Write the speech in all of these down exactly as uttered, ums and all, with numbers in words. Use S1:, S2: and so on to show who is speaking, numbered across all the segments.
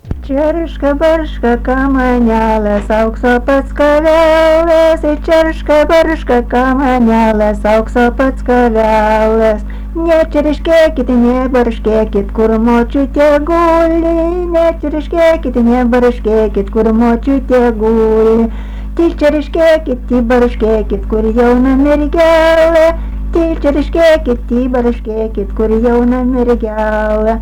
S1: Čerška barška kamanėlės, aukso pats kavelės, čerška barška kamanėlės, aukso pats kavelės. Nečerškėkit, nebarškėkit, kur močiutė guli, nečerškėkit, nebarškėkit, kur močiutė guli. Tik čerškėkit, tik barškėkit, kur jauna mergelė, tik čerškėkit, tik barškėkit, kur jauna mergelė.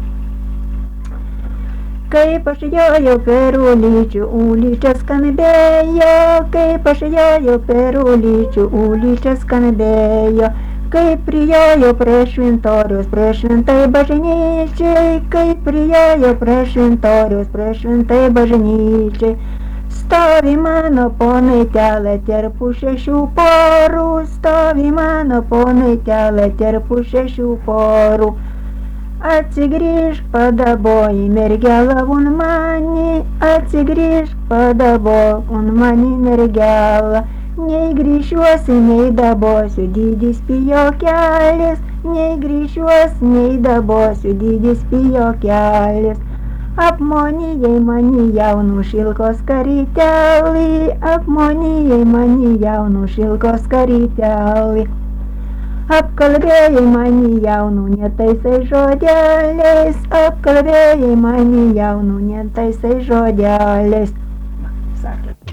S1: Kaip aš jojau per ulyčių, ulyčias skambėjo, kaip aš jojau per ulyčių, ulyčias skambėjo. Kaip prijojau prie šventoriaus, prie šventai bažnyčiai, kaip prijojau prie šventoriaus, prie šventai bažnyčiai. Stovi mano ponaitelė tarp šešių porų, stovi mano ponaitelė tarp šešių porų. Atsigrįžk padaboji, mergelė un mani, atsigrįžk padabok un mani mergelė. Nei grįšiuosi, nei dabosiu, didis pijokelis, nei grįšiuosi, nei dabosiu, didis pijokelis. Apmonijai mani jaunų šilkos karytelį, apmonijai mani jaunų šilkos karytelį. Apkalbėjai mani jaunų netaisai žodeliais, apkalbėjai mani jaunų netaisai žodeliais. Sakė.